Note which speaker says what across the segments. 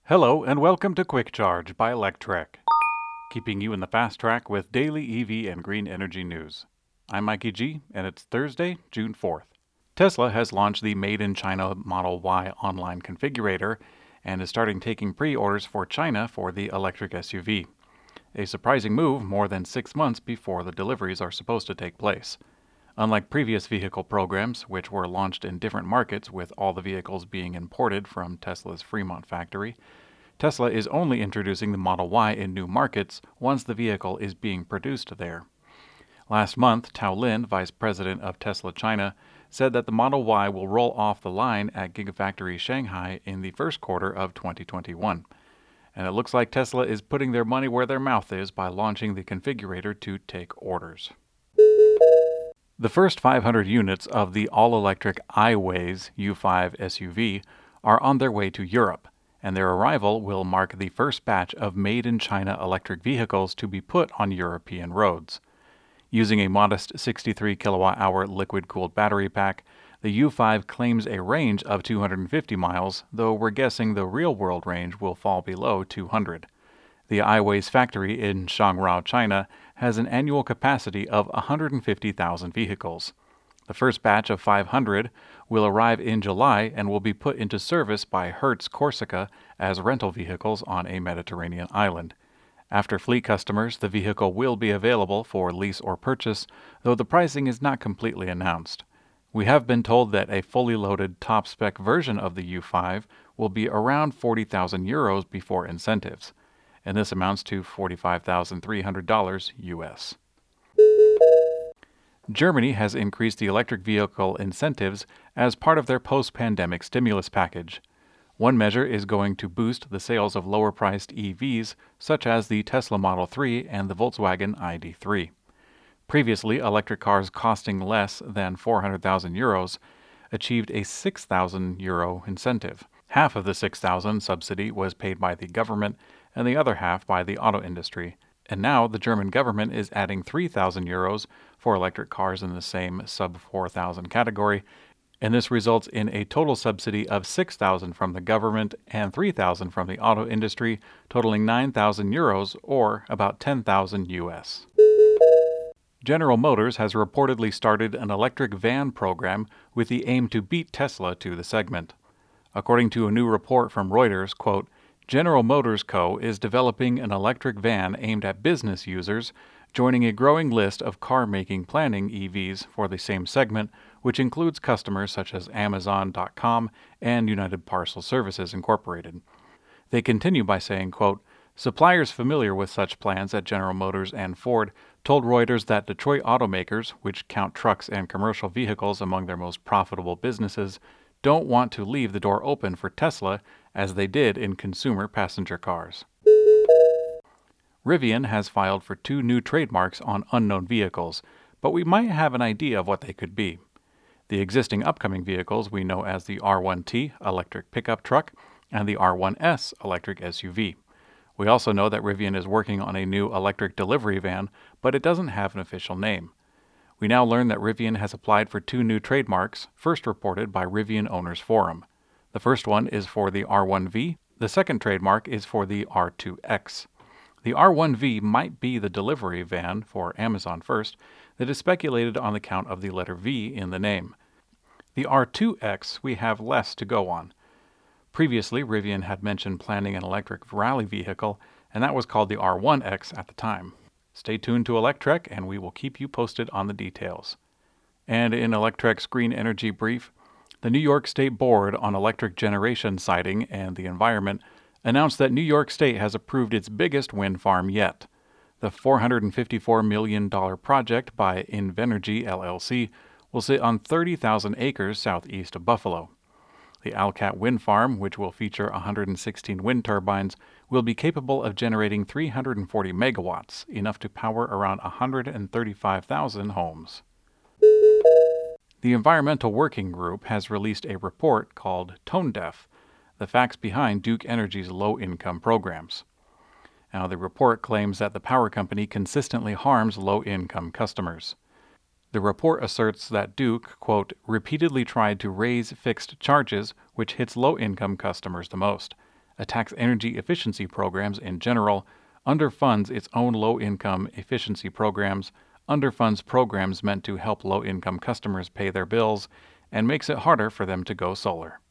Speaker 1: Hello and welcome to Quick Charge by Electrek, keeping you in the fast track with daily EV and green energy news. I'm Mikey G, and it's Thursday, June 4th. Tesla has launched the Made in China Model Y online configurator and is starting taking pre-orders for China for the electric SUV. A surprising move more than 6 months before the deliveries are supposed to take place. Unlike previous vehicle programs, which were launched in different markets with all the vehicles being imported from Tesla's Fremont factory, Tesla is only introducing the Model Y in new markets once the vehicle is being produced there. Last month, Tao Lin, vice president of Tesla China, said that the Model Y will roll off the line at Gigafactory Shanghai in the first quarter of 2021. And it looks like Tesla is putting their money where their mouth is by launching the configurator to take orders. The first 500 units of the all-electric iWays U5 SUV are on their way to Europe, and their arrival will mark the first batch of made-in-China electric vehicles to be put on European roads. Using a modest 63 kilowatt-hour liquid-cooled battery pack, the U5 claims a range of 250 miles, though we're guessing the real-world range will fall below 200. The iWays factory in Shangrao, China, has an annual capacity of 150,000 vehicles. The first batch of 500 will arrive in July and will be put into service by Hertz Corsica as rental vehicles on a Mediterranean island. After fleet customers, the vehicle will be available for lease or purchase, though the pricing is not completely announced. We have been told that a fully loaded top-spec version of the U5 will be around 40,000 euros before incentives, and this amounts to $45,300 US. Germany has increased the electric vehicle incentives as part of their post-pandemic stimulus package. One measure is going to boost the sales of lower-priced EVs, such as the Tesla Model 3 and the Volkswagen ID.3. Previously, electric cars costing less than 400,000 euros achieved a 6,000 euro incentive. Half of the 6,000 subsidy was paid by the government and the other half by the auto industry. And now the German government is adding 3,000 euros for electric cars in the same sub-4,000 category, and this results in a total subsidy of 6,000 from the government and 3,000 from the auto industry, totaling 9,000 euros or about 10,000 US. General Motors has reportedly started an electric van program with the aim to beat Tesla to the segment. According to a new report from Reuters, quote, General Motors Co. is developing an electric van aimed at business users, joining a growing list of car-making planning EVs for the same segment, which includes customers such as Amazon.com and United Parcel Services Incorporated. They continue by saying, quote, suppliers familiar with such plans at General Motors and Ford told Reuters that Detroit automakers, which count trucks and commercial vehicles among their most profitable businesses, don't want to leave the door open for Tesla as they did in consumer passenger cars. Rivian has filed for 2 new trademarks on unknown vehicles, but we might have an idea of what they could be. The existing upcoming vehicles we know as the R1T electric pickup truck and the R1S electric SUV. We also know that Rivian is working on a new electric delivery van, but it doesn't have an official name. We now learn that Rivian has applied for 2 new trademarks, first reported by Rivian Owners Forum. The first one is for the R1V, the second trademark is for the R2X. The R1V might be the delivery van for Amazon First that is speculated on the count of the letter V in the name. The R2X we have less to go on. Previously, Rivian had mentioned planning an electric rally vehicle, and that was called the R1X at the time. Stay tuned to Electrek, and we will keep you posted on the details. And in Electrek's Green Energy Brief, the New York State Board on Electric Generation Siting and the Environment announced that New York State has approved its biggest wind farm yet. The $454 million project by Invenergy LLC will sit on 30,000 acres southeast of Buffalo. The Alcat Wind Farm, which will feature 116 wind turbines, will be capable of generating 340 megawatts, enough to power around 135,000 homes. The Environmental Working Group has released a report called Tone Deaf, the facts behind Duke Energy's low-income programs. Now, the report claims that the power company consistently harms low-income customers. The report asserts that Duke, quote, repeatedly tried to raise fixed charges, which hits low-income customers the most. attacks energy efficiency programs in general, underfunds its own low-income efficiency programs, underfunds programs meant to help low-income customers pay their bills, and makes it harder for them to go solar.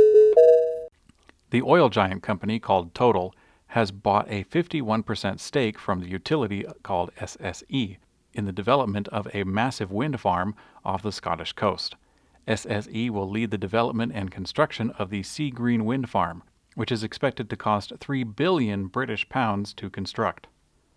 Speaker 1: The oil giant company called Total has bought a 51% stake from the utility called SSE in the development of a massive wind farm off the Scottish coast. SSE will lead the development and construction of the Seagreen wind farm, which is expected to cost £3 billion British pounds to construct.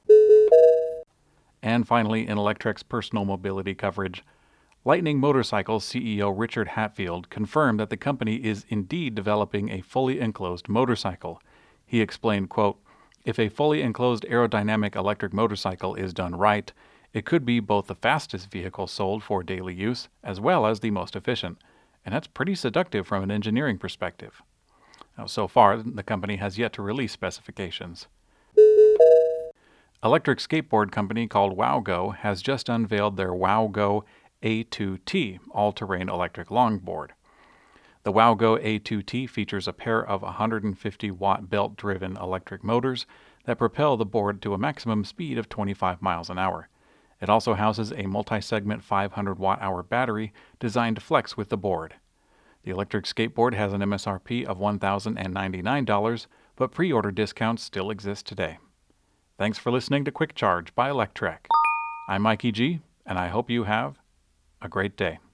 Speaker 1: And finally, in Electrek's personal mobility coverage, Lightning Motorcycles CEO Richard Hatfield confirmed that the company is indeed developing a fully enclosed motorcycle. He explained, quote, "If a fully enclosed aerodynamic electric motorcycle is done right, it could be both the fastest vehicle sold for daily use as well as the most efficient, and that's pretty seductive from an engineering perspective." Now, so far, the company has yet to release specifications. Electric skateboard company called WowGo has just unveiled their WowGo A2T all-terrain electric longboard. The WowGo A2T features a pair of 150-watt belt-driven electric motors that propel the board to a maximum speed of 25 miles an hour. It also houses a multi-segment 500-watt-hour battery designed to flex with the board. The electric skateboard has an MSRP of $1,099, but pre-order discounts still exist today. Thanks for listening to Quick Charge by Electrek. I'm Mikey G, and I hope you have a great day.